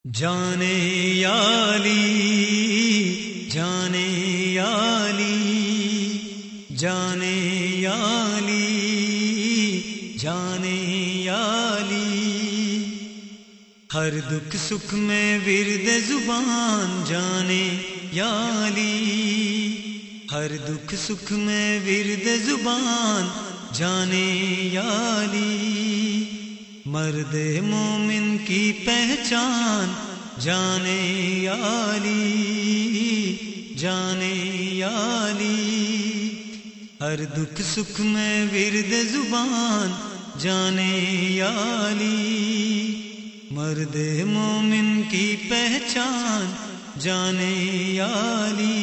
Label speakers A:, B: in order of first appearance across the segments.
A: جانے یالی جانے یالی جانے یالی جانے یالی، ہر دکھ سکھ میں ورد زبان جانے یالی، ہر دکھ سکھ میں ورد زبان جانے یالی، مرد مومن کی پہچان جانے یالی جانے یالی، ہر دکھ سکھ میں ورد زبان جانے یالی، مرد مومن کی پہچان جانے یالی۔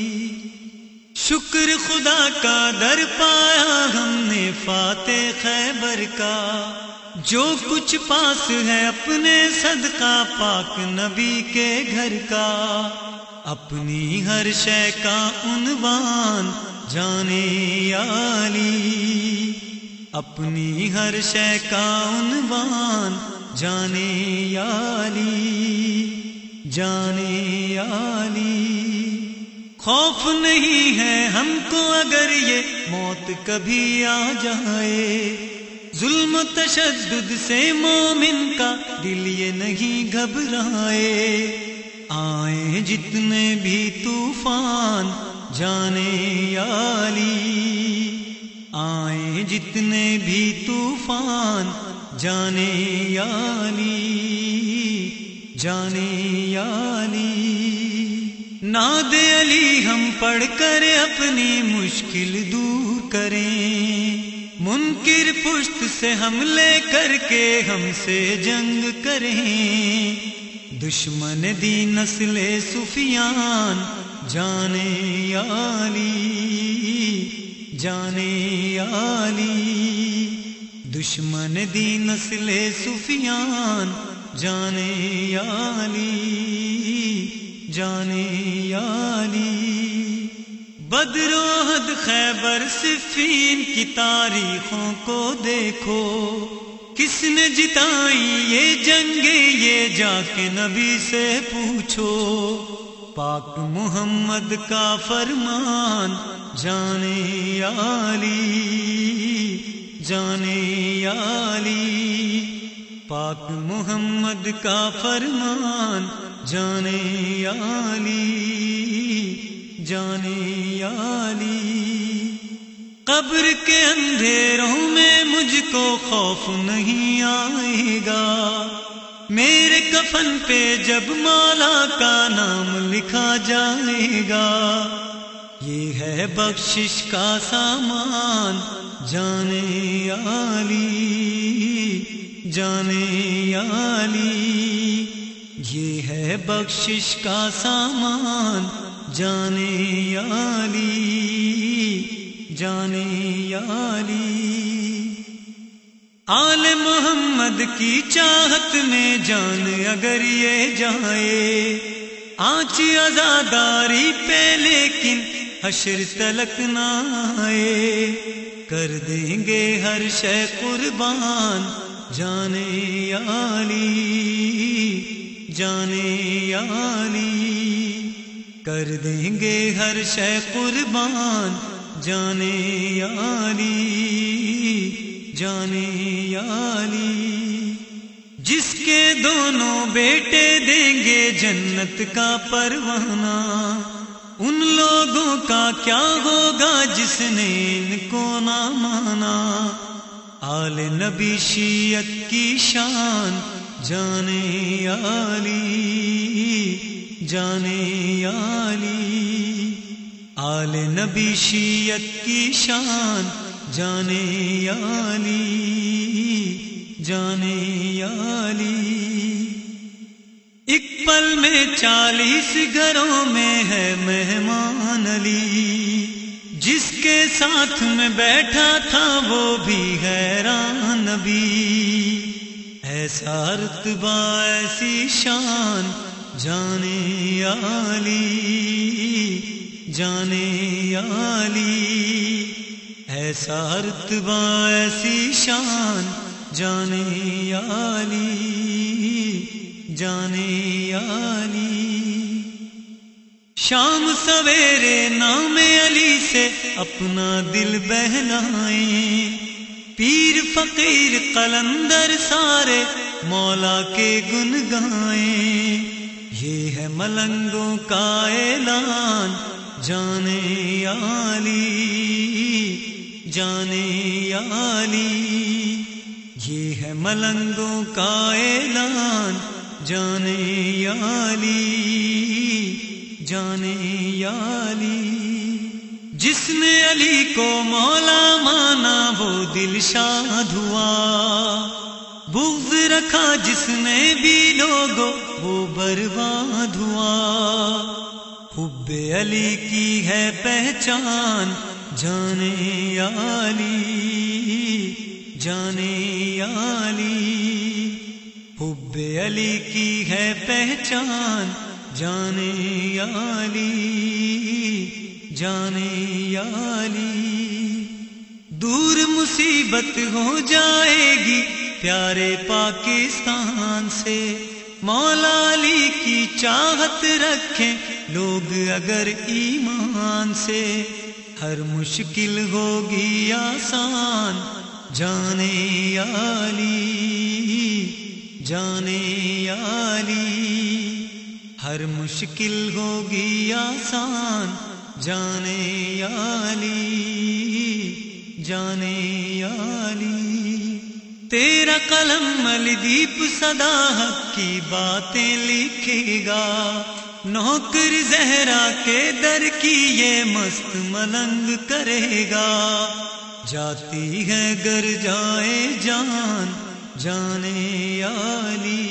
A: شکر خدا کا در پایا ہم نے فاتح خیبر کا، جو کچھ پاس ہے اپنے صدقہ پاک نبی کے گھر کا، اپنی ہر شے کا عنوان جانے یالی، اپنی ہر شے کا عنوان جانے یالی جانے یالی۔ خوف نہیں ہے ہم کو اگر یہ موت کبھی آ جائے، ظلم و تشدد سے مومن کا دل یہ نہیں گھبرائے، آئیں جتنے بھی طوفان جانے یالی، آئیں جتنے بھی طوفان جانے یالی جانے یالی۔ ناد علی ہم پڑھ کر اپنی مشکل دور کریں، منکر پشت سے حملے کر کے ہم سے جنگ کریں، دشمن دی نسل سفیان جانے یالی جانے یالی، دشمن دی نسل سفیان جانے یالی جانے یالی۔ بدر و احد خیبر صفین کی تاریخوں کو دیکھو، کس نے جتائی یہ جنگیں یہ جا کے نبی سے پوچھو، پاک محمد کا فرمان جانے یالی جانے یالی، پاک محمد کا فرمان جانے یالی جانے یالی۔ قبر کے اندھیروں میں مجھ کو خوف نہیں آئے گا، میرے کفن پہ جب مولا کا نام لکھا جائے گا، یہ ہے بخشش کا سامان جانے یالی جانے یالی، یہ ہے بخشش کا سامان جانے یالی جانے یالی۔ آل محمد کی چاہت میں جان اگر یہ جائے، آنچ عزاداری پہ لیکن حشر تلک نہ آئے، کر دیں گے ہر شے قربان جانے یالی جانے یالی، کر دیں گے ہر شے قربان جانے یالی جانے یالی۔ جس کے دونوں بیٹے دیں گے جنت کا پروانہ، ان لوگوں کا کیا ہوگا جس نے ان کو نہ مانا، آل نبی شیعت کی شان جانے یالی جانے یالی، آل نبی شیعت کی شان جانے یالی جانے یالی۔ ایک پل میں 40 گھروں میں ہے مہمان علی، جس کے ساتھ میں بیٹھا تھا وہ بھی حیران نبی، ایسا رتبہ ایسی شان جانے یالی جانے یالی، ایسا رتبہ ایسی شان جانے یالی جانے علی۔ شام سویرے نام علی سے اپنا دل بہلائیں، پیر فقیر قلندر سارے مولا کے گن گائیں۔ یہ ہے ملنگوں کا اعلان جانے علی، جانے علی۔ یہ ہے ملنگوں کا اعلان جانے علی، جانے علی۔ جس نے علی کو مولا مانا وہ دل شاد ہوا، بغض رکھا جس نے بھی لوگوں وہ برباد ہوا۔ حب علی کی ہے پہچان جانے علی، جانے علی۔ حب علی کی ہے پہچان جانے علی، جانے علی۔ دور مصیبت ہو جائے گی پیارے پاکستان سے، مولا علی کی چاہت رکھیں لوگ اگر ایمان سے، ہر مشکل ہوگی آسان جانے علی، جانے علی۔ ہر مشکل ہوگی آسان جانے علی، جانے علی۔ تیرا قلم علی دیپ صدا حق کی باتیں لکھے گا، نوکر زہرا کے در کی یہ مست ملنگ کرے گا۔ جاتی ہے گر جائے جان جانے علی،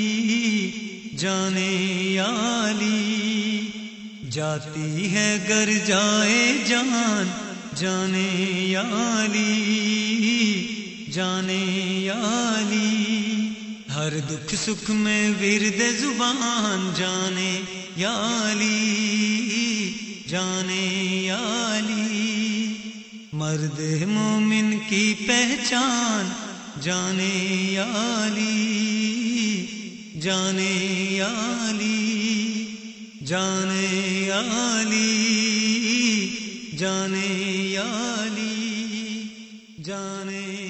A: جانے علی۔ جاتی ہے گر جائے جان جانے علی، جانے علی۔ ہر دکھ سکھ میں ورد زبان جانے علی، جانے علی۔ مرد مومن کی پہچان جانے علی، جانے علی، جانے علی، جانے علی، جانے